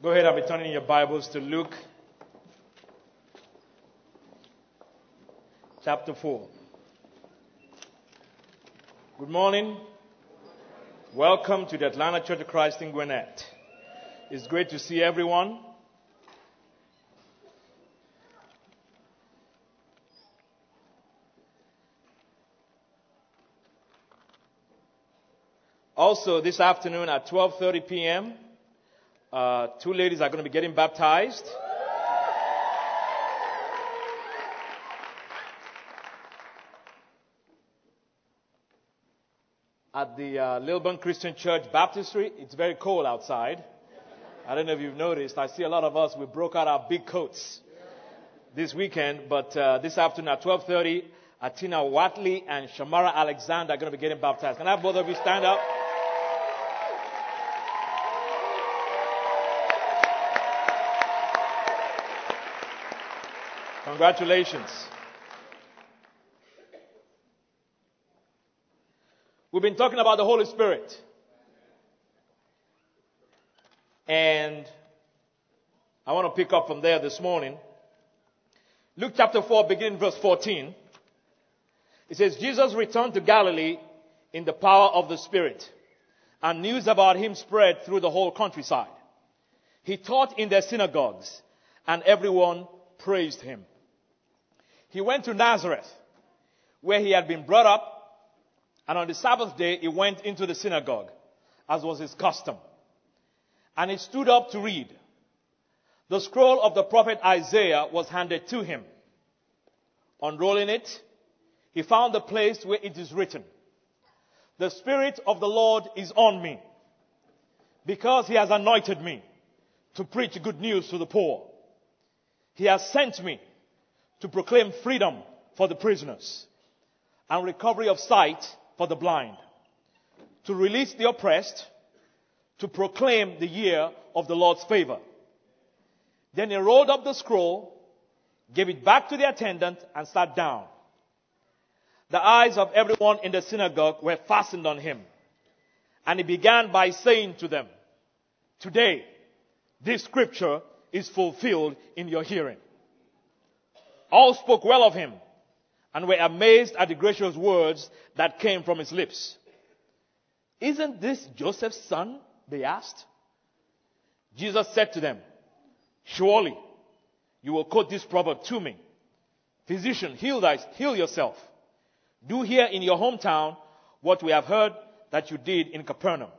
Go ahead and be turning your Bibles to Luke chapter 4. Good morning. Welcome to the Atlanta Church of Christ in Gwinnett. It's great to see everyone. Also, this afternoon at 12:30 p.m., two ladies are going to be getting baptized. At the Lilburn Christian Church Baptistry. It's very cold outside. I don't know if you've noticed. I see a lot of us, we broke out our big coats this weekend. But this afternoon at 12:30, Atina Watley and Shamara Alexander are going to be getting baptized. Can I have both of you stand up? Congratulations. We've been talking about the Holy Spirit. And I want to pick up from there this morning. Luke chapter 4, beginning verse 14. It says, Jesus returned to Galilee in the power of the Spirit, and news about him spread through the whole countryside. He taught in their synagogues, and everyone praised him. He went to Nazareth, where he had been brought up, and on the Sabbath day he went into the synagogue, as was his custom. And he stood up to read. The scroll of the prophet Isaiah was handed to him. Unrolling it, he found the place where it is written, "The Spirit of the Lord is on me, because he has anointed me to preach good news to the poor. He has sent me to proclaim freedom for the prisoners and recovery of sight for the blind, to release the oppressed, to proclaim the year of the Lord's favor." Then he rolled up the scroll, gave it back to the attendant, and sat down. The eyes of everyone in the synagogue were fastened on him. And he began by saying to them, "Today, this scripture is fulfilled in your hearing." All spoke well of him and were amazed at the gracious words that came from his lips. "Isn't this Joseph's son?" they asked. Jesus said to them, "Surely you will quote this proverb to me, 'Physician, heal yourself. Do here in your hometown what we have heard that you did in Capernaum.'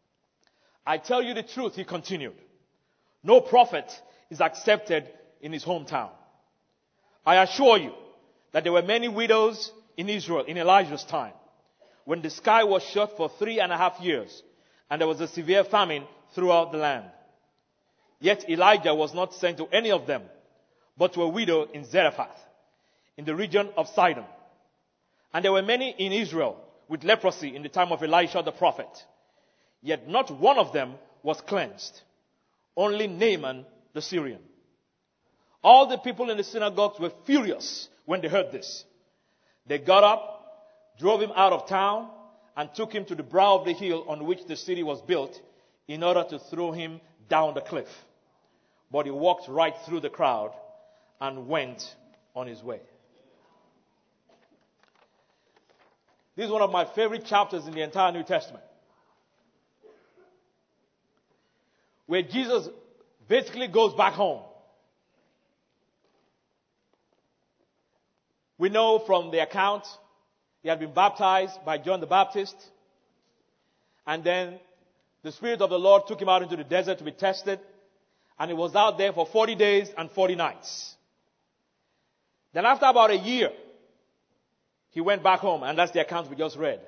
I tell you the truth," he continued, "no prophet is accepted in his hometown. I assure you that there were many widows in Israel in Elijah's time, when the sky was shut for 3.5 years, and there was a severe famine throughout the land. Yet Elijah was not sent to any of them, but to a widow in Zarephath, in the region of Sidon. And there were many in Israel with leprosy in the time of Elisha the prophet. Yet not one of them was cleansed, only Naaman the Syrian." All the people in the synagogues were furious when they heard this. They got up, drove him out of town, and took him to the brow of the hill on which the city was built, in order to throw him down the cliff. But he walked right through the crowd and went on his way. This is one of my favorite chapters in the entire New Testament, where Jesus basically goes back home. We know from the account he had been baptized by John the Baptist, and then the Spirit of the Lord took him out into the desert to be tested, and he was out there for 40 days and 40 nights. Then after about a year, he went back home, and that's the account we just read.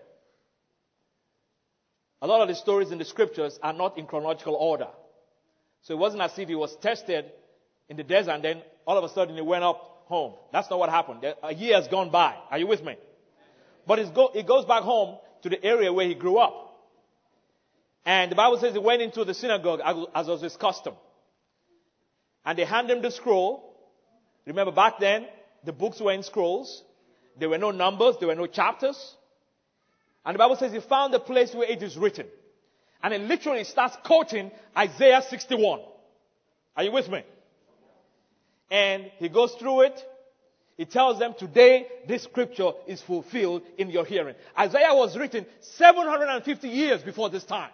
A lot of the stories in the scriptures are not in chronological order. So it wasn't as if he was tested in the desert and then all of a sudden he went up home. That's not what happened. A year has gone by. Are you with me? But he goes back home to the area where he grew up. And the Bible says he went into the synagogue as was his custom. And they handed him the scroll. Remember back then, the books were in scrolls. There were no numbers. There were no chapters. And the Bible says he found the place where it is written. And it literally starts quoting Isaiah 61. Are you with me? And he goes through it. He tells them, today this scripture is fulfilled in your hearing. Isaiah was written 750 years before this time.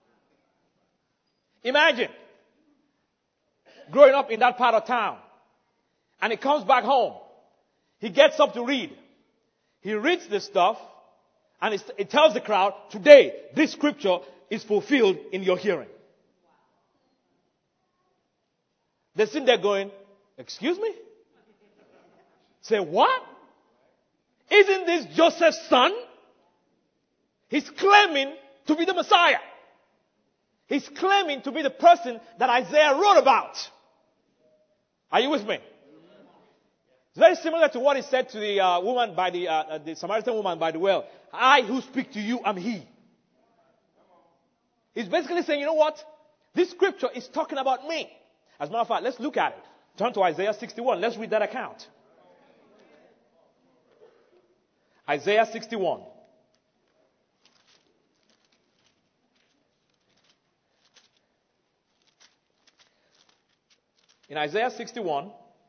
Imagine growing up in that part of town. And he comes back home. He gets up to read. He reads this stuff. And it tells the crowd, today this scripture is fulfilled in your hearing. They're sitting there going, excuse me? Say, what? Isn't this Joseph's son? He's claiming to be the Messiah. He's claiming to be the person that Isaiah wrote about. Are you with me? It's very similar to what he said to the woman by the Samaritan woman by the well. I who speak to you am he. He's basically saying, you know what? This scripture is talking about me. As a matter of fact, let's look at it. Turn to Isaiah 61. Let's read that account. Isaiah 61. In Isaiah 61,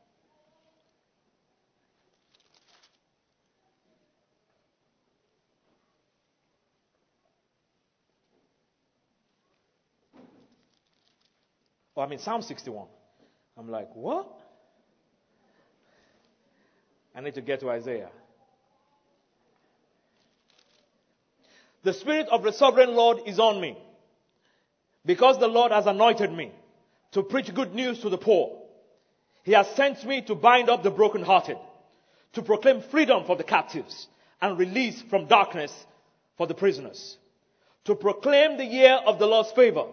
Psalm 61. I'm like, what? I need to get to Isaiah. The Spirit of the Sovereign Lord is on me, because the Lord has anointed me to preach good news to the poor. He has sent me to bind up the brokenhearted, to proclaim freedom for the captives and release from darkness for the prisoners, to proclaim the year of the Lord's favor.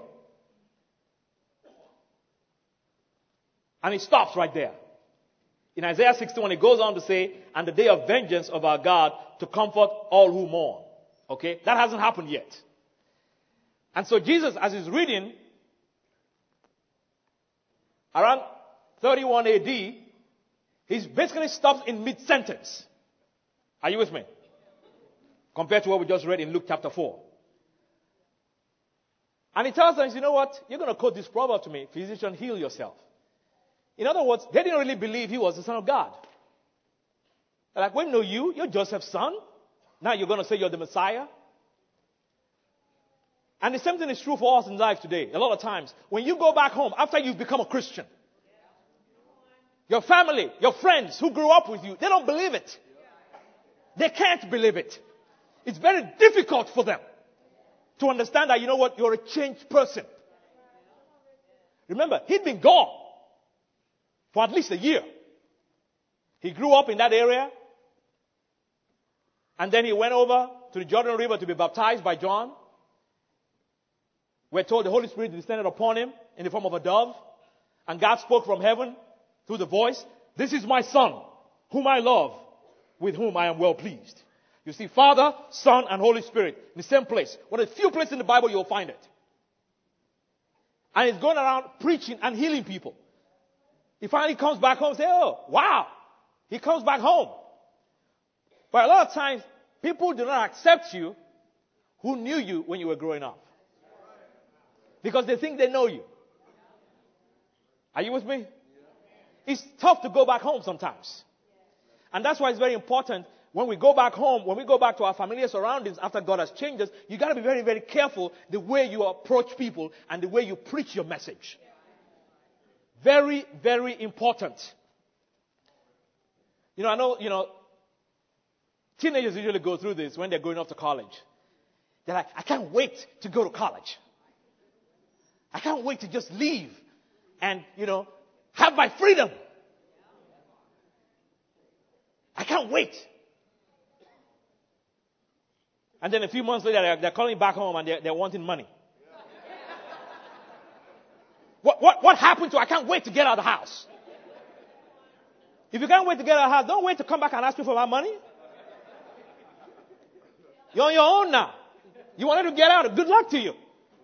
And it stops right there. In Isaiah 61, it goes on to say, and the day of vengeance of our God to comfort all who mourn. Okay? That hasn't happened yet. And so Jesus, as he's reading, around 31 AD, he basically stops in mid-sentence. Are you with me? Compared to what we just read in Luke chapter 4. And he tells them, you know what? You're going to quote this proverb to me. Physician, heal yourself. In other words, they didn't really believe he was the Son of God. They're like, wait, no, you're Joseph's son. Now you're going to say you're the Messiah. And the same thing is true for us in life today. A lot of times, when you go back home after you've become a Christian, your family, your friends who grew up with you, they don't believe it. They can't believe it. It's very difficult for them to understand that, you know what, you're a changed person. Remember, he'd been gone for at least a year. He grew up in that area. And then he went over to the Jordan River to be baptized by John. We're told the Holy Spirit descended upon him in the form of a dove. And God spoke from heaven through the voice, this is my son, whom I love, with whom I am well pleased. You see, Father, Son, and Holy Spirit in the same place. One of the few places in the Bible you'll find it. And he's going around preaching and healing people. He finally comes back home and says, oh, wow. He comes back home. But a lot of times, people do not accept you who knew you when you were growing up. Because they think they know you. Are you with me? It's tough to go back home sometimes. And that's why it's very important when we go back home, when we go back to our familiar surroundings after God has changed us, you got to be very, very careful the way you approach people and the way you preach your message. Very, very important. I know, teenagers usually go through this when they're going off to college. They're like, I can't wait to go to college. I can't wait to just leave and, have my freedom. I can't wait. And then a few months later, they're calling back home and they're wanting money. What happened to I can't wait to get out of the house? If you can't wait to get out of the house, don't wait to come back and ask me for my money. You're on your own now. You wanted to get out. Good luck to you.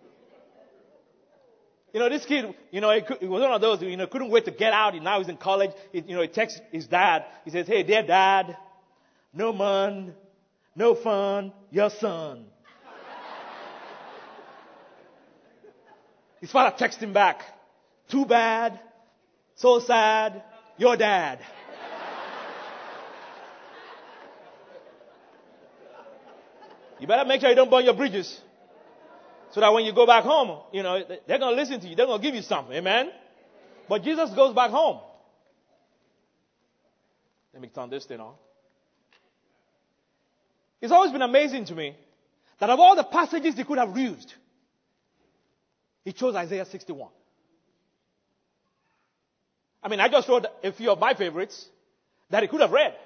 This kid, he was one of those who, couldn't wait to get out. Now he's in college. He texts his dad. He says, hey, dear dad, no man, no fun, your son. His father texts him back. Too bad, So sad. Your dad. You better make sure you don't burn your bridges. So that when you go back home, they're going to listen to you. They're going to give you something. Amen? But Jesus goes back home. Let me turn this thing on. It's always been amazing to me that of all the passages he could have used, he chose Isaiah 61. I just wrote a few of my favorites that he could have read.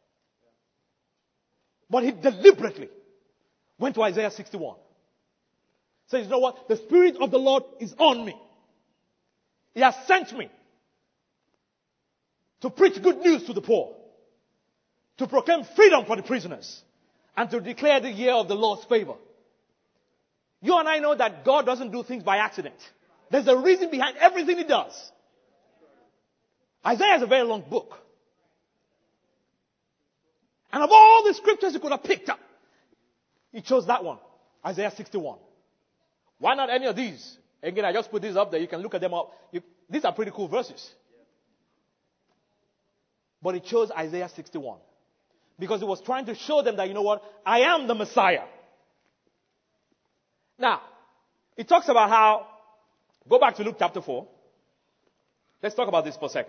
But he deliberately went to Isaiah 61. Says, you know what? The Spirit of the Lord is on me. He has sent me to preach good news to the poor, to proclaim freedom for the prisoners, and to declare the year of the Lord's favor. You and I know that God doesn't do things by accident. There's a reason behind everything he does. Isaiah is a very long book. And of all the scriptures he could have picked up, he chose that one, Isaiah 61. Why not any of these? Again, I just put these up there. You can look at them up. These are pretty cool verses. But he chose Isaiah 61. Because he was trying to show them that, you know what? I am the Messiah. Now, it talks about how, go back to Luke chapter 4. Let's talk about this for a second.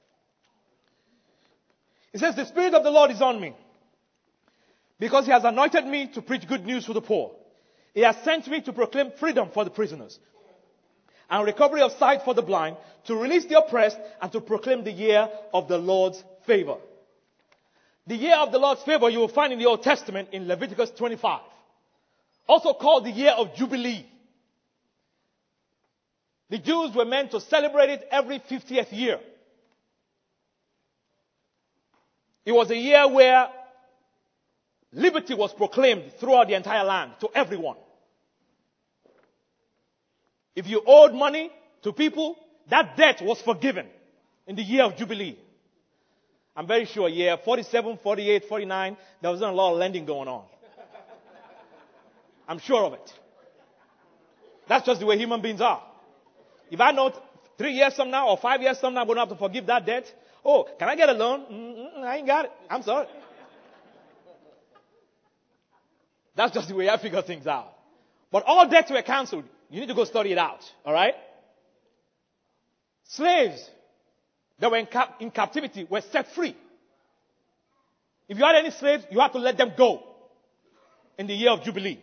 It says, the Spirit of the Lord is on me, because he has anointed me to preach good news to the poor. He has sent me to proclaim freedom for the prisoners and recovery of sight for the blind, to release the oppressed, and to proclaim the year of the Lord's favor. The year of the Lord's favor you will find in the Old Testament in Leviticus 25. Also called the year of Jubilee. The Jews were meant to celebrate it every 50th year. It was a year where liberty was proclaimed throughout the entire land to everyone. If you owed money to people, that debt was forgiven in the year of Jubilee. I'm very sure year 47, 48, 49, there wasn't a lot of lending going on. I'm sure of it. That's just the way human beings are. If I know 3 years from now or 5 years from now I'm going to have to forgive that debt, oh, can I get a loan? I ain't got it. I'm sorry. That's just the way I figure things out. But all debts were cancelled. You need to go study it out. All right? Slaves that were in captivity were set free. If you had any slaves, you had to let them go in the year of Jubilee.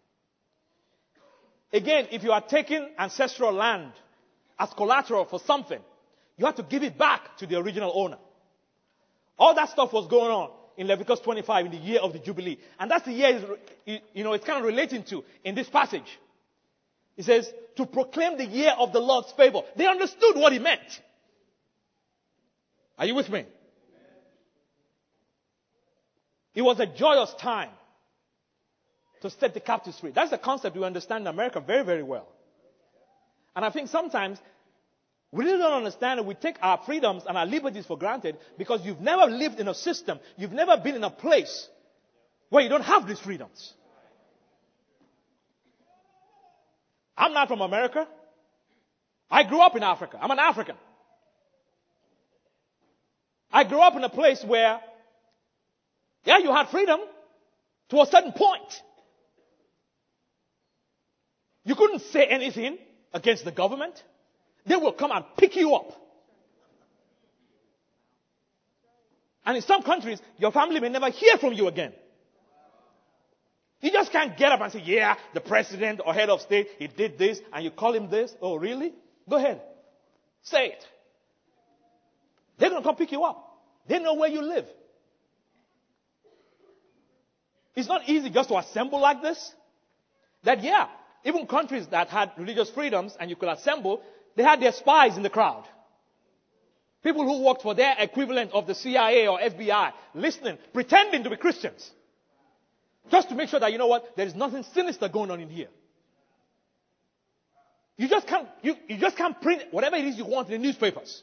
Again, if you are taking ancestral land as collateral for something, you have to give it back to the original owner. All that stuff was going on in Leviticus 25 in the year of the Jubilee. And that's the year, it's kind of relating to in this passage. It says, to proclaim the year of the Lord's favor. They understood what he meant. Are you with me? It was a joyous time to set the captives free. That's the concept we understand in America very, very well. And I think sometimes we really don't understand it. We take our freedoms and our liberties for granted because you've never lived in a system, you've never been in a place where you don't have these freedoms. I'm not from America. I grew up in Africa. I'm an African. I grew up in a place where, you had freedom to a certain point. You couldn't say anything against the government. They will come and pick you up. And in some countries, your family may never hear from you again. You just can't get up and say, the president or head of state, he did this, and you call him this. Oh, really? Go ahead. Say it. They're going to come pick you up. They know where you live. It's not easy just to assemble like this. That, even countries that had religious freedoms and you could assemble, they had their spies in the crowd. People who worked for their equivalent of the CIA or FBI, listening, pretending to be Christians. Just to make sure that, there is nothing sinister going on in here. You just can't print whatever it is you want in the newspapers.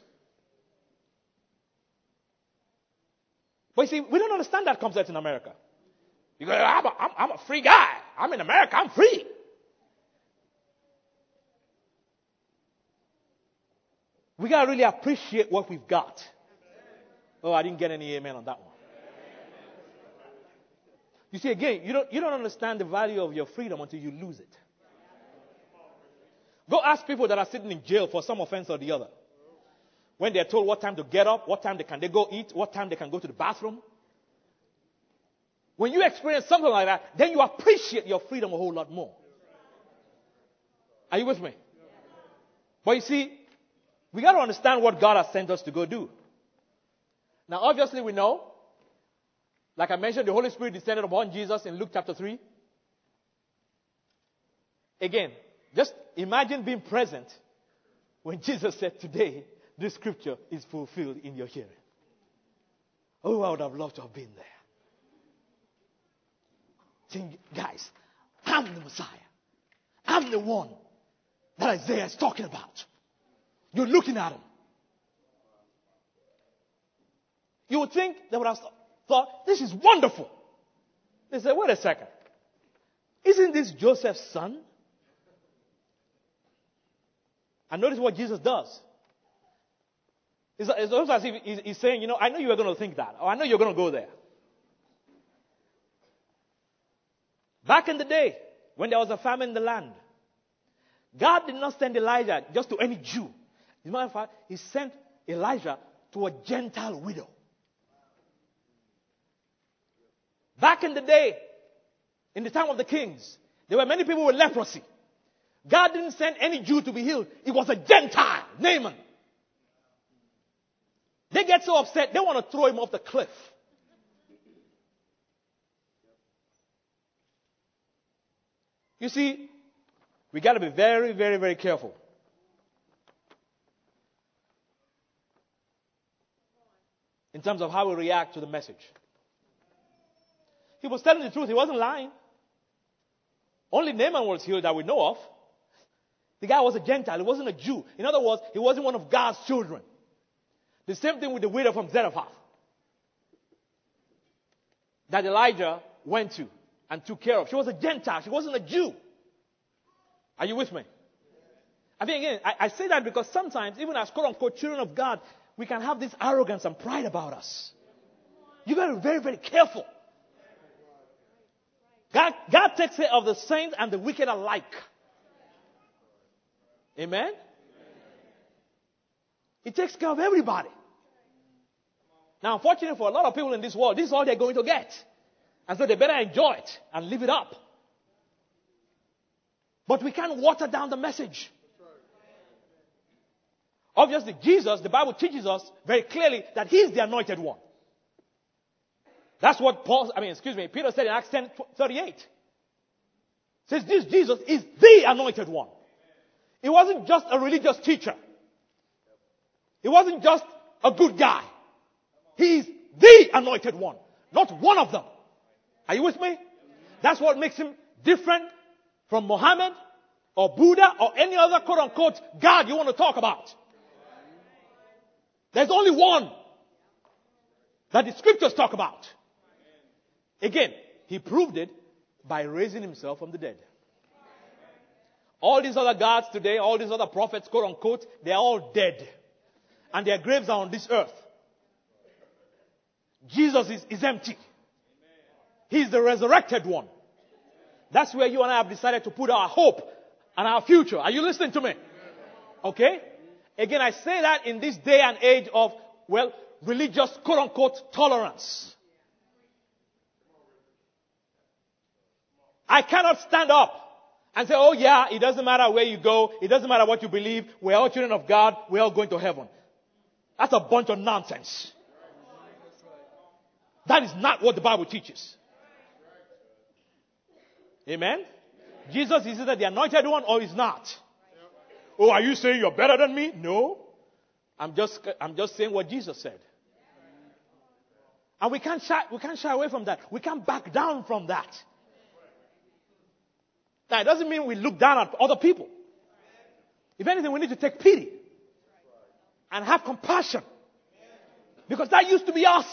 But you see, we don't understand that concept in America. You go, I'm a free guy. I'm in America. I'm free. We got to really appreciate what we've got. Oh, I didn't get any amen on that one. You see, again, you don't understand the value of your freedom until you lose it. Go ask people that are sitting in jail for some offense or the other. When they're told what time to get up, what time they go eat, what time they can go to the bathroom. When you experience something like that, then you appreciate your freedom a whole lot more. Are you with me? But you see, we got to understand what God has sent us to go do. Now, obviously, we know, like I mentioned, the Holy Spirit descended upon Jesus in Luke chapter 3. Again, just imagine being present when Jesus said, today, this scripture is fulfilled in your hearing. Oh, I would have loved to have been there. Saying, guys, I'm the Messiah. I'm the one that Isaiah is talking about. You're looking at him. You would think they would have thought, this is wonderful. They said, wait a second. Isn't this Joseph's son? And notice what Jesus does. It's almost as if he's saying, I know you were going to think that. Or I know you're going to go there. Back in the day, when there was a famine in the land, God did not send Elijah just to any Jew. As a matter of fact, he sent Elijah to a Gentile widow. Back in the day, in the time of the kings, there were many people with leprosy. God didn't send any Jew to be healed. It was a Gentile, Naaman. They get so upset, they want to throw him off the cliff. You see, we got to be very, very, very careful. In terms of how we react to the message. He was telling the truth. He wasn't lying. Only Naaman was healed that we know of. The guy was a Gentile. He wasn't a Jew. In other words, he wasn't one of God's children. The same thing with the widow from Zarephath that Elijah went to and took care of. She was a Gentile. She wasn't a Jew. Are you with me? I think, again, I say that because sometimes, even as quote-unquote children of God, we can have this arrogance and pride about us. You've got to be very, very careful. God takes care of the saints and the wicked alike. Amen? He takes care of everybody. Now, unfortunately for a lot of people in this world, this is all they're going to get. And so they better enjoy it and live it up. But we can't water down the message. Obviously, Jesus, the Bible teaches us very clearly that He's the anointed one. That's what Peter said in Acts 10:38. Says this Jesus is the anointed one. He wasn't just a religious teacher. He wasn't just a good guy. He's the anointed one. Not one of them. Are you with me? That's what makes him different from Muhammad or Buddha or any other quote-unquote God you want to talk about. There's only one that the scriptures talk about. Again, he proved it by raising himself from the dead. All these other gods today, all these other prophets, quote-unquote, they're all dead. And their graves are on this earth. Jesus is empty. He's the resurrected one. That's where you and I have decided to put our hope and our future. Are you listening to me? Okay? Again, I say that in this day and age of, religious quote-unquote tolerance. I cannot stand up and say, oh yeah, it doesn't matter where you go. It doesn't matter what you believe. We're all children of God. We're all going to heaven. That's a bunch of nonsense. That is not what the Bible teaches. Amen? Jesus is either the anointed one or he's not. Oh, are you saying you're better than me? No. I'm just saying what Jesus said. And we can't shy away from that. We can't back down from that. Now, it doesn't mean we look down at other people. If anything, we need to take pity and have compassion. Because that used to be us.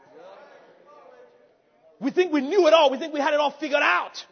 We think we knew it all. We think we had it all figured out.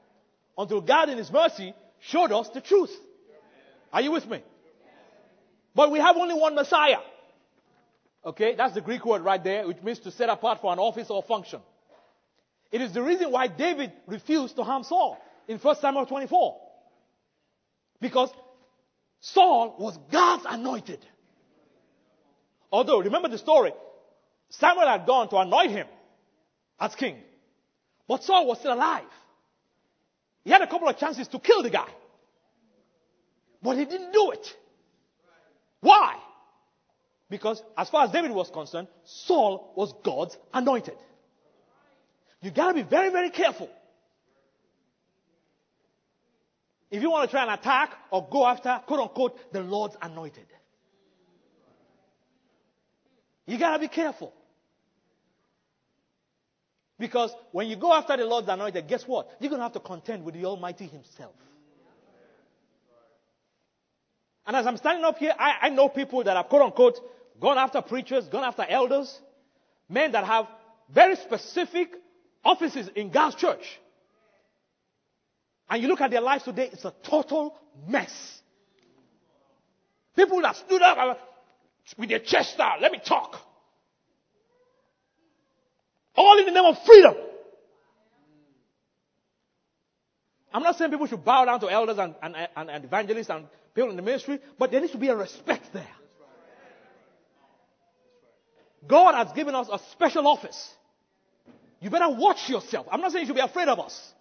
Until God in His mercy showed us the truth. Are you with me? But we have only one Messiah. Okay, that's the Greek word right there, which means to set apart for an office or function. It is the reason why David refused to harm Saul in 1 Samuel 24. Because Saul was God's anointed. Although, remember the story, Samuel had gone to anoint him as king. But Saul was still alive. He had a couple of chances to kill the guy. But he didn't do it. Why? Because as far as David was concerned, Saul was God's anointed. You got to be very, very careful. If you want to try and attack or go after, quote unquote, the Lord's anointed. You got to be careful. Because when you go after the Lord's anointed, guess what? You're going to have to contend with the Almighty himself. And as I'm standing up here, I know people that have, quote unquote, gone after preachers, gone after elders, men that have very specific offices in God's church. And you look at their lives today, it's a total mess. People that stood up with their chest out, let me talk. All in the name of freedom. I'm not saying people should bow down to elders and evangelists and people in the ministry, but there needs to be a respect there. God has given us a special office. You better watch yourself. I'm not saying you should be afraid of us.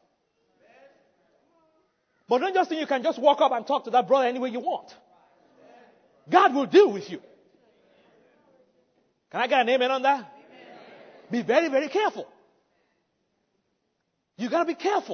But don't just think you can just walk up and talk to that brother any way you want. God will deal with you. Can I get an amen on that? Amen. Be very, very careful. You got to be careful.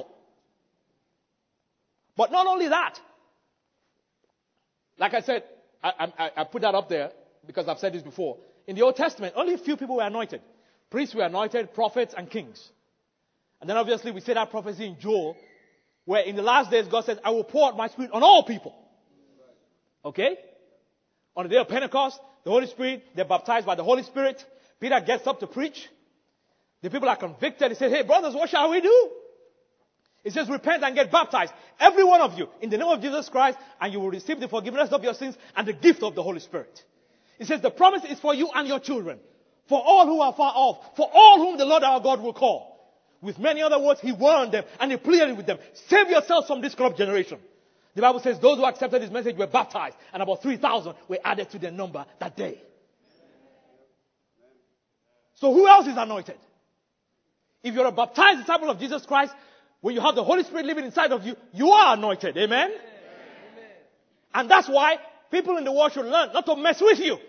But not only that. Like I said, I put that up there because I've said this before. In the Old Testament, only a few people were anointed. Priests were anointed, prophets and kings. And then obviously we see that prophecy in Joel, where in the last days God says, I will pour out my spirit on all people. Okay? On the day of Pentecost, the Holy Spirit, they're baptized by the Holy Spirit. Peter gets up to preach. The people are convicted. He says, hey brothers, what shall we do? He says, repent and get baptized, every one of you, in the name of Jesus Christ, and you will receive the forgiveness of your sins and the gift of the Holy Spirit. He says, the promise is for you and your children, for all who are far off, for all whom the Lord our God will call. With many other words, he warned them and he pleaded with them, save yourselves from this corrupt generation. The Bible says those who accepted his message were baptized, and about 3,000 were added to their number that day. So who else is anointed? If you're a baptized disciple of Jesus Christ, when you have the Holy Spirit living inside of you, you are anointed. Amen? Amen. And that's why people in the world should learn not to mess with you.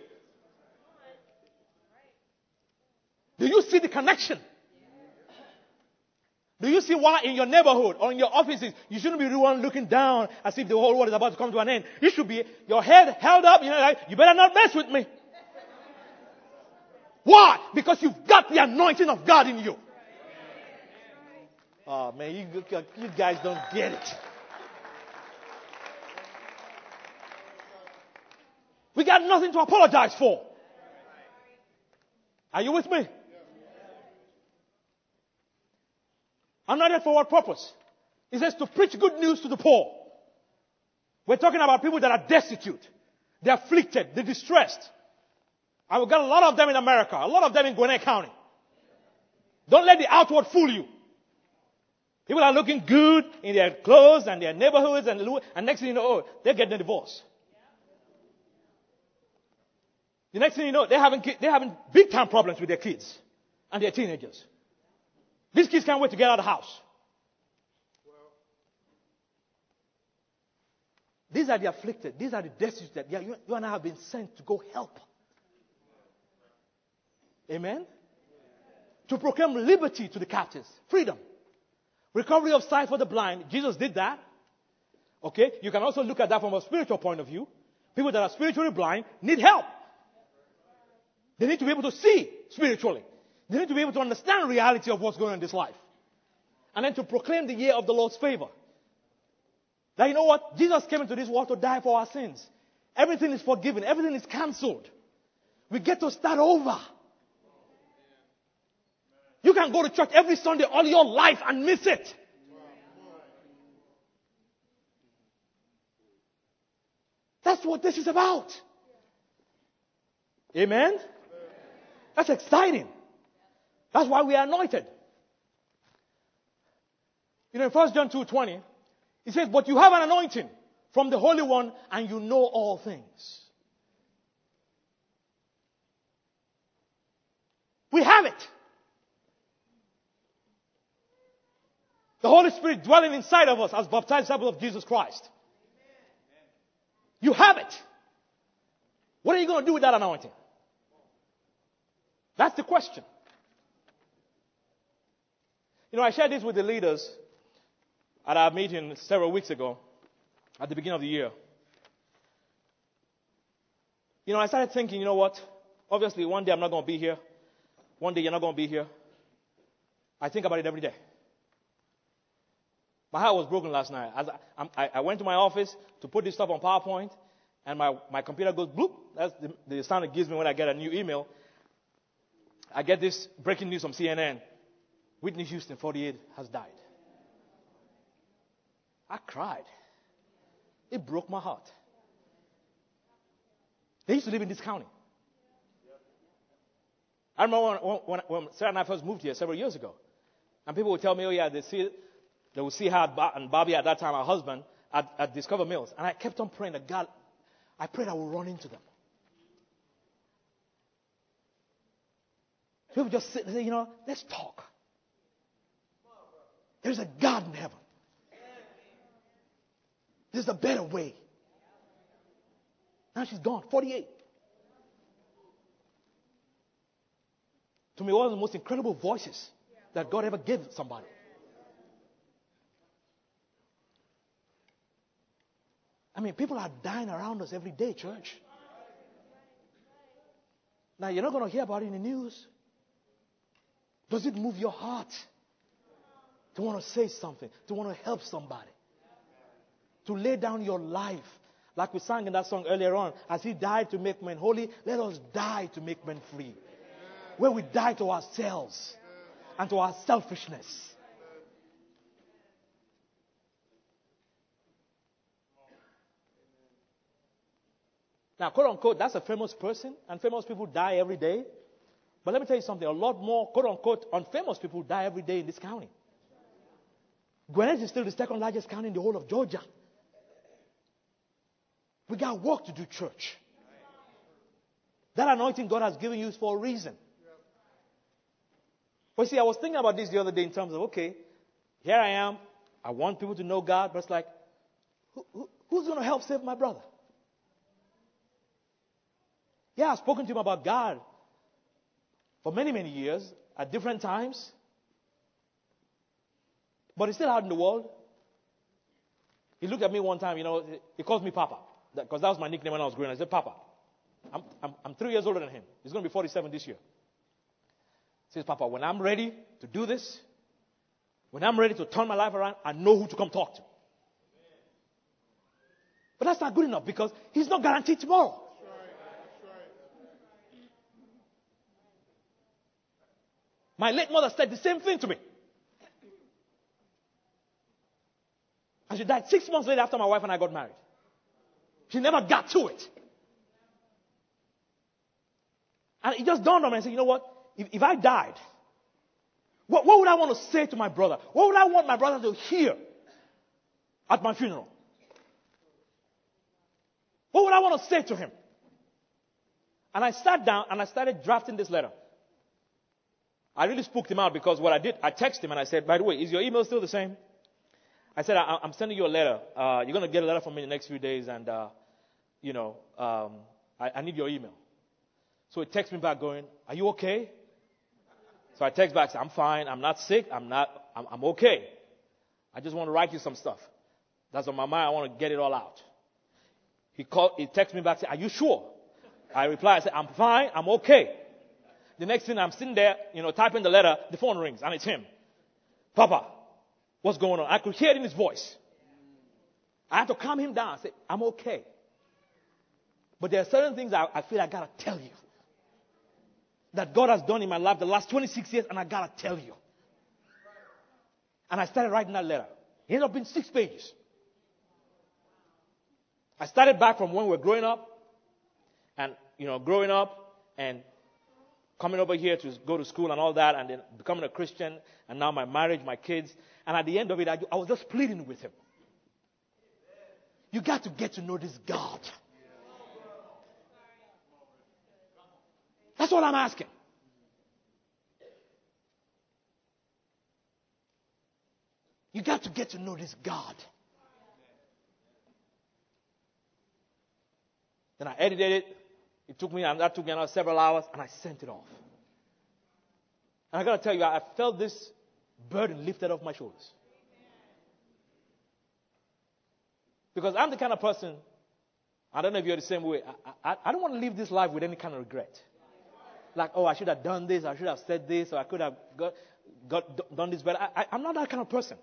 Do you see the connection? Do you see why in your neighborhood or in your offices, you shouldn't be the one looking down as if the whole world is about to come to an end? You should be your head held up, like, you better not mess with me. Why? Because you've got the anointing of God in you. Oh man, you guys don't get it. We got nothing to apologize for. Are you with me? Anointed for what purpose? He says to preach good news to the poor. We're talking about people that are destitute. They're afflicted. They're distressed. And we've got a lot of them in America. A lot of them in Gwinnett County. Don't let the outward fool you. People are looking good in their clothes and their neighborhoods and next thing you know, they're getting a divorce. The next thing you know, they're having big time problems with their kids and their teenagers. These kids can't wait to get out of the house. These are the afflicted. These are the destitute that you and I have been sent to go help. Amen? To proclaim liberty to the captives. Freedom. Recovery of sight for the blind. Jesus did that. Okay? You can also look at that from a spiritual point of view. People that are spiritually blind need help. They need to be able to see spiritually. They need to be able to understand the reality of what's going on in this life. And then to proclaim the year of the Lord's favor. Now you know what? Jesus came into this world to die for our sins. Everything is forgiven. Everything is cancelled. We get to start over. You can go to church every Sunday all your life and miss it. That's what this is about. Amen? That's exciting. That's why we are anointed. You know, in 1 John 2:20, it says, but you have an anointing from the Holy One, and you know all things. We have it. The Holy Spirit dwelling inside of us as baptized disciples of Jesus Christ. You have it. What are you going to do with that anointing? That's the question. You know, I shared this with the leaders at our meeting several weeks ago, at the beginning of the year. You know, I started thinking, you know what? Obviously, one day I'm not going to be here. One day you're not going to be here. I think about it every day. My heart was broken last night. I went to my office to put this stuff on PowerPoint, and my computer goes bloop. That's the sound it gives me when I get a new email. I get this breaking news from CNN. Whitney Houston, 48, has died. I cried. It broke my heart. They used to live in this county. I remember when Sarah and I first moved here several years ago. And people would tell me, oh yeah, they would see her and Bobby at that time, her husband, at Discover Mills. And I kept on praying that God, I prayed I would run into them. People just sit and say, you know, let's talk. There's a God in heaven. There's a better way. Now she's gone, 48. To me, one of the most incredible voices that God ever gave somebody. I mean, people are dying around us every day, church. Now, you're not going to hear about it in the news. Does it move your heart to want to say something, to want to help somebody, to lay down your life? Like we sang in that song earlier on, as He died to make men holy, let us die to make men free. Where we die to ourselves and to our selfishness. Now, quote unquote, that's a famous person, and famous people die every day. But let me tell you something, a lot more, quote unquote, unfamous people die every day in this county. Gwinnett is still the second largest county in the whole of Georgia. We got work to do, church. That anointing God has given you is for a reason. But see, I was thinking about this the other day in terms of, okay, here I am. I want people to know God, but it's like, who's going to help save my brother? Yeah, I've spoken to him about God for many, many years at different times. But he's still out in the world. He looked at me one time, you know, he calls me Papa. Because that was my nickname when I was growing up. I said, Papa. I'm 3 years older than him. He's going to be 47 this year. He says, Papa, when I'm ready to do this, when I'm ready to turn my life around, I know who to come talk to. But that's not good enough because he's not guaranteed tomorrow. My late mother said the same thing to me. And she died 6 months later after my wife and I got married. She never got to it. And it just dawned on me and said, you know what? If I died, what would I want to say to my brother? What would I want my brother to hear at my funeral? What would I want to say to him? And I sat down and I started drafting this letter. I really spooked him out because what I did, I texted him and I said, by the way, is your email still the same? I said, I'm sending you a letter. You're going to get a letter from me in the next few days and, I need your email. So he texts me back going, are you okay? So I text back, say, I'm fine. I'm not sick. I'm okay. I just want to write you some stuff. That's on my mind. I want to get it all out. He texts me back, say, are you sure? I reply, I say, I'm fine. I'm okay. The next thing I'm sitting there, typing the letter, the phone rings and it's him. Papa, what's going on? I could hear it in his voice. I had to calm him down. I said, I'm okay. But there are certain things I feel I got to tell you. That God has done in my life the last 26 years, and I got to tell you. And I started writing that letter. It ended up being 6 pages. I started back from when we were growing up. And, growing up, and coming over here to go to school and all that, and then becoming a Christian, and now my marriage, my kids. And at the end of it, I was just pleading with him. You got to get to know this God. That's all I'm asking. You got to get to know this God. Then I edited it. That took me another several hours, and I sent it off. And I got to tell you, I felt this burden lifted off my shoulders. Because I'm the kind of person, I don't know if you're the same way, I don't want to live this life with any kind of regret. Like, oh, I should have done this, I should have said this, or I could have done this better. I'm not that kind of person.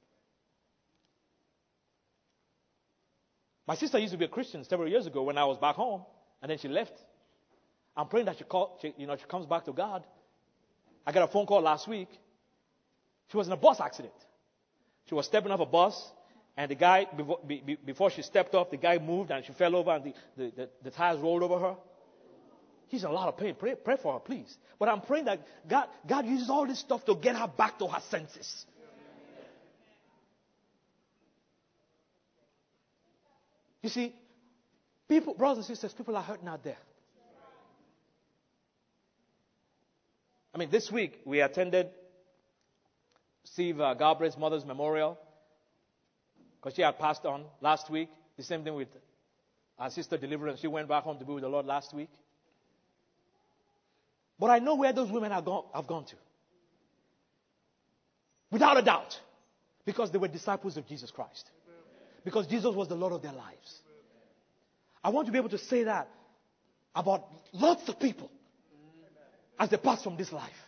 My sister used to be a Christian several years ago when I was back home, and then she left. I'm praying that she comes back to God. I got a phone call last week. She was in a bus accident. She was stepping off a bus, and the guy, before she stepped off, the guy moved, and she fell over, and the tires rolled over her. She's in a lot of pain. Pray for her, please. But I'm praying that God uses all this stuff to get her back to her senses. You see, people, brothers and sisters, people are hurting out there. I mean, this week we attended Steve Galbraith's mother's memorial because she had passed on last week. The same thing with our sister Deliverance. She went back home to be with the Lord last week. But I know where those women have gone to. Without a doubt. Because they were disciples of Jesus Christ. Because Jesus was the Lord of their lives. I want to be able to say that about lots of people as they pass from this life.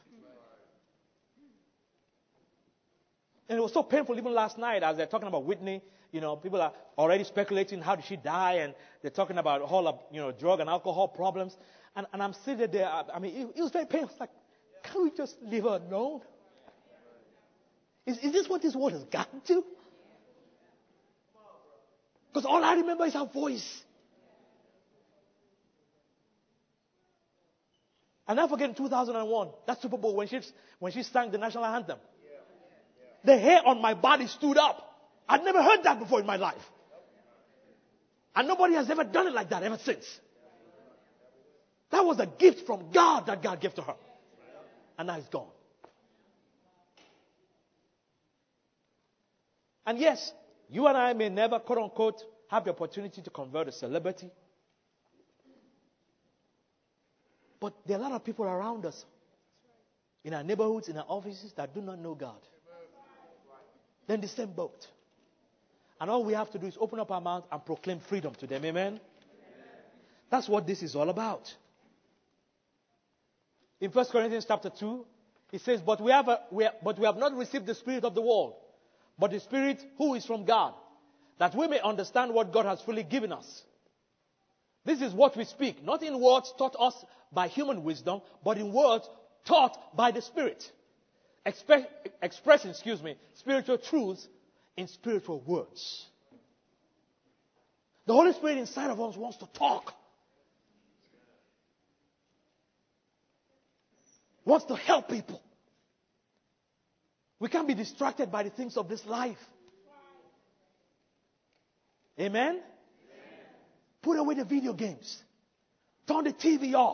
And it was so painful even last night as they're talking about Whitney. People are already speculating how did she die, and they're talking about all of, drug and alcohol problems. And I'm sitting there, I mean, it was very painful. It's like, can't we just leave her alone? Is this what this world has gotten to? Because all I remember is her voice. I'll never forget in 2001, that Super Bowl, when she sang the national anthem. The hair on my body stood up. I'd never heard that before in my life. And nobody has ever done it like that ever since. That was a gift from God that God gave to her. And now it's gone. And yes, you and I may never, quote unquote, have the opportunity to convert a celebrity. But there are a lot of people around us, in our neighborhoods, in our offices, that do not know God. They're in the same boat. And all we have to do is open up our mouth and proclaim freedom to them. Amen? That's what this is all about. In 1 Corinthians chapter 2, it says, but we have not received the spirit of the world, but the Spirit who is from God, that we may understand what God has freely given us. This is what we speak, not in words taught us by human wisdom, but in words taught by the Spirit. Expressing spiritual truths in spiritual words. The Holy Spirit inside of us wants to talk. Wants to help people. We can't be distracted by the things of this life. Amen? Put away the video games. Turn the TV off.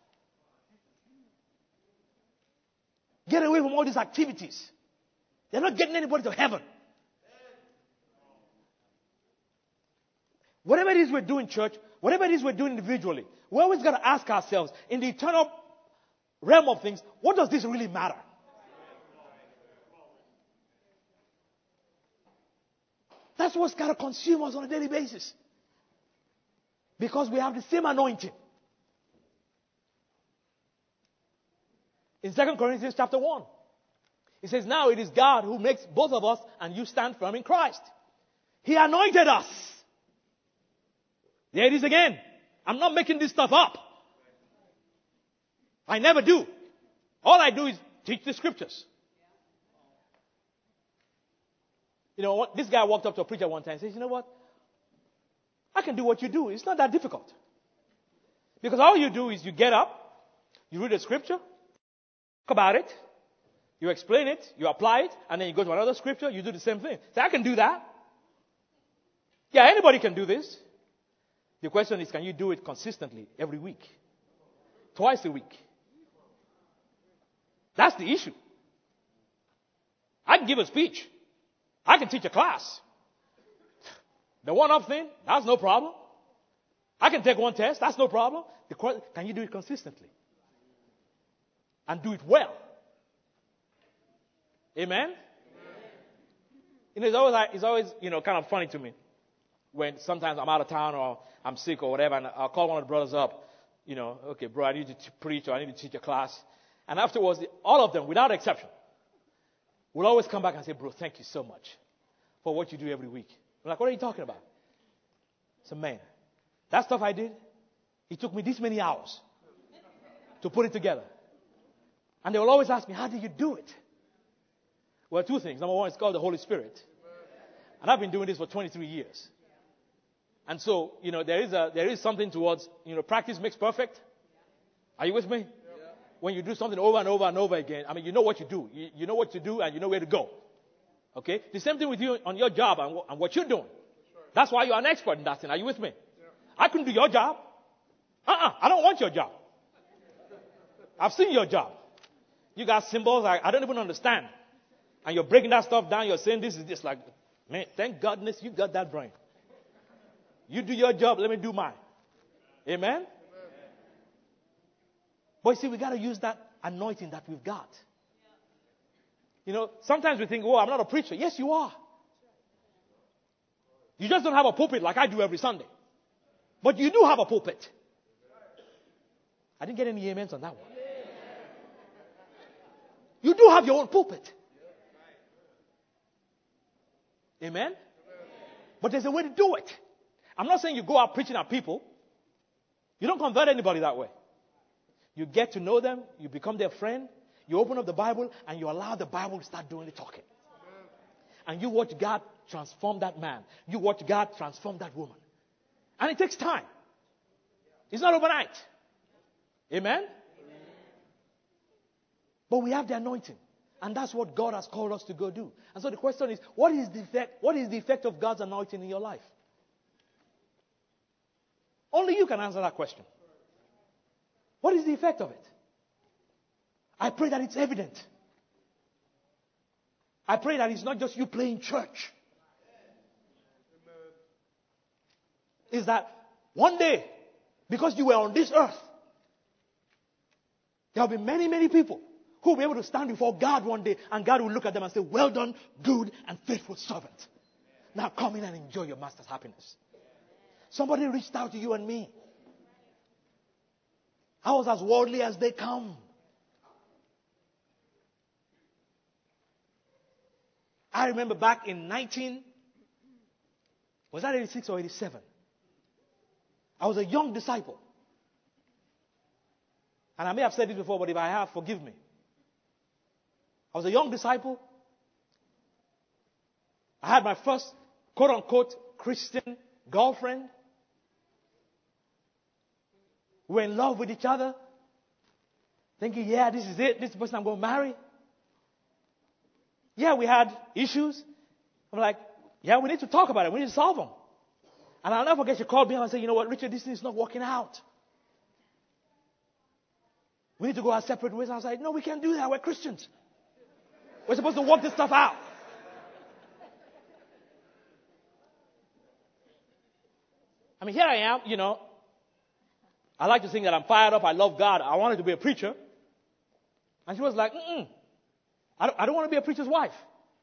Get away from all these activities. They're not getting anybody to heaven. Whatever it is we're doing, church, whatever it is we're doing individually, we always got to ask ourselves, in the eternal realm of things, what does this really matter? That's what's got to consume us on a daily basis. Because we have the same anointing. In 2 Corinthians chapter 1, it says, now it is God who makes both of us and you stand firm in Christ. He anointed us. There it is again. I'm not making this stuff up. I never do. All I do is teach the scriptures. You know what? This guy walked up to a preacher one time and says, you know what? I can do what you do. It's not that difficult. Because all you do is you get up, You read the scripture, talk about it, you explain it, you apply it, and then you go to another scripture, you do the same thing. Say, I can do that. Yeah, anybody can do this. The question is, can you do it consistently every week? Twice a week? That's the issue. I can give a speech. I can teach a class. The one-off thing, that's no problem. I can take one test, that's no problem. The question, can you do it consistently? And do it well? Amen? You know, it's always, kind of funny to me when sometimes I'm out of town or I'm sick or whatever, and I'll call one of the brothers up, okay, bro, I need you to preach or I need to teach a class. And afterwards, all of them, without exception, will always come back and say, bro, thank you so much for what you do every week. I'm like, what are you talking about? So, man, that stuff I did, it took me this many hours to put it together. And they will always ask me, how did you do it? Well, two things. Number one, it's called the Holy Spirit. And I've been doing this for 23 years. And so, there is something towards, practice makes perfect. Are you with me? Yeah. When you do something over and over and over again, you know what you do. You know what to do and you know where to go. Okay? The same thing with you on your job and what you're doing. That's why you're an expert in that thing. Are you with me? Yeah. I couldn't do your job. I don't want your job. I've seen your job. You got symbols I don't even understand. And you're breaking that stuff down. You're saying this is just like, man, thank goodness you got that brain. You do your job, let me do mine. Amen? Amen. But you see, we got to use that anointing that we've got. Sometimes we think, oh, I'm not a preacher. Yes, you are. You just don't have a pulpit like I do every Sunday. But you do have a pulpit. I didn't get any amens on that one. You do have your own pulpit. Amen? But there's a way to do it. I'm not saying you go out preaching at people. You don't convert anybody that way. You get to know them. You become their friend. You open up the Bible and you allow the Bible to start doing the talking. And you watch God transform that man. You watch God transform that woman. And it takes time. It's not overnight. Amen? But we have the anointing. And that's what God has called us to go do. And so the question is, what is the effect of God's anointing in your life? Only you can answer that question. What is the effect of it? I pray that it's evident. I pray that it's not just you playing church. Is that one day, because you were on this earth, there will be many, many people who will be able to stand before God one day, and God will look at them and say, well done, good and faithful servant. Now come in and enjoy your master's happiness. Somebody reached out to you and me. I was as worldly as they come. I remember back in 86 or 87? I was a young disciple. And I may have said it before, but if I have, forgive me. I was a young disciple. I had my first quote-unquote Christian girlfriend. We were in love with each other. Thinking, yeah, this is it. This is the person I'm going to marry. Yeah, we had issues. I'm like, yeah, we need to talk about it. We need to solve them. And I'll never forget, she called me and said, you know what, Richard, this thing is not working out. We need to go our separate ways. And I was like, no, we can't do that. We're Christians. We're supposed to work this stuff out. Here I am, I like to think that I'm fired up. I love God. I wanted to be a preacher. And she was like, I don't want to be a preacher's wife.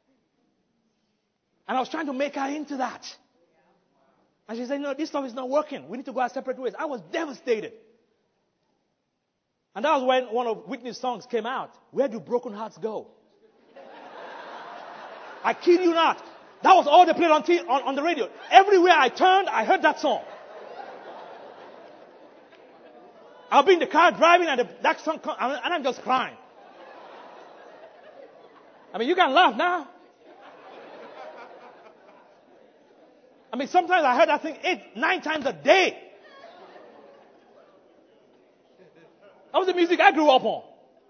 And I was trying to make her into that. And she said, no, this stuff is not working. We need to go our separate ways. I was devastated. And that was when one of Whitney's songs came out. Where do broken hearts go? I kid you not. That was all they played on the radio. Everywhere I turned, I heard that song. I'll be in the car driving and that song comes, and I'm just crying. You can laugh now. Sometimes I heard that thing 8, 9 times a day. That was the music I grew up on.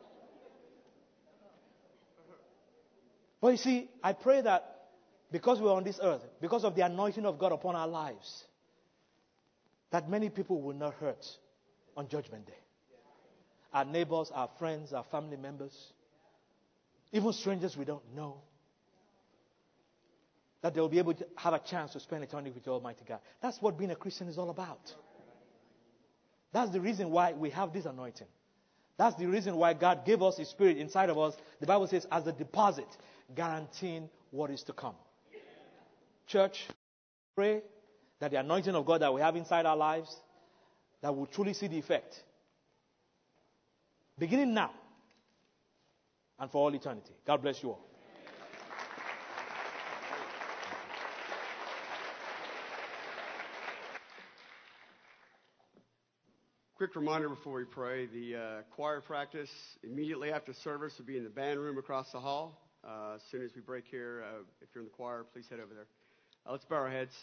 But you see, I pray that because we're on this earth, because of the anointing of God upon our lives, that many people will not hurt on Judgment Day. Our neighbors, our friends, our family members, even strangers we don't know, that they will be able to have a chance to spend eternity with the Almighty God. That's what being a Christian is all about. That's the reason why we have this anointing. That's the reason why God gave us His Spirit inside of us. The Bible says, as a deposit, guaranteeing what is to come. Church, pray that the anointing of God that we have inside our lives, that we'll truly see the effect. Beginning now and for all eternity. God bless you all. Quick reminder before we pray, the choir practice immediately after service will be in the band room across the hall. As soon as we break here, if you're in the choir, please head over there. Let's bow our heads.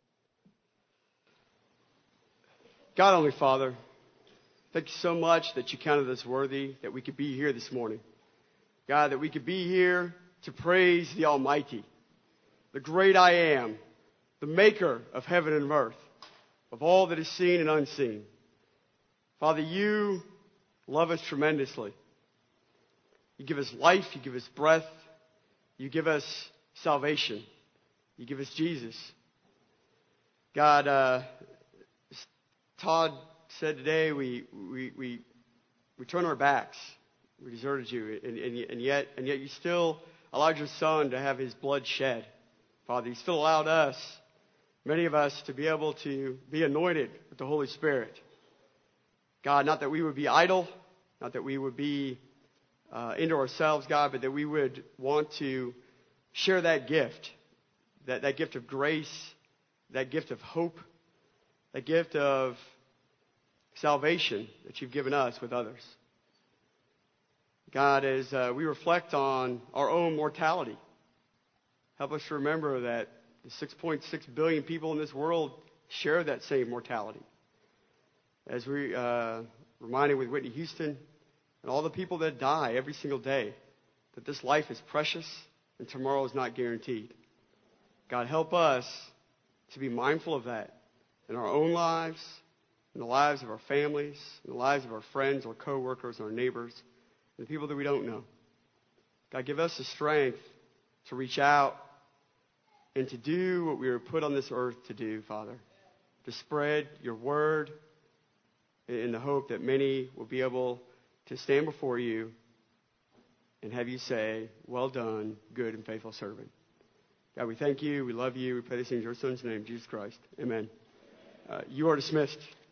God, only Father, thank you so much that you counted us worthy, that we could be here this morning. God, that we could be here to praise the Almighty, the great I am, the maker of heaven and earth, of all that is seen and unseen. Father, you love us tremendously. You give us life, you give us breath, you give us salvation, you give us Jesus. God, as Todd said today, we turned our backs. We deserted you, and yet you still allowed your Son to have his blood shed. Father, you still allowed us, many of us, to be able to be anointed with the Holy Spirit. God, not that we would be idle, not that we would be into ourselves, God, but that we would want to share that gift, that gift of grace, that gift of hope, that gift of salvation that you've given us with others. God, as we reflect on our own mortality, help us to remember that the 6.6 billion people in this world share that same mortality. As we reminded with Whitney Houston and all the people that die every single day, that this life is precious and tomorrow is not guaranteed. God, help us to be mindful of that in our own lives, in the lives of our families, in the lives of our friends, our co-workers, our neighbors, and the people that we don't know. God, give us the strength to reach out and to do what we were put on this earth to do, Father, to spread your word in the hope that many will be able to stand before you and have you say, well done, good and faithful servant. God, we thank you. We love you. We pray this in your Son's name, Jesus Christ. Amen. You are dismissed.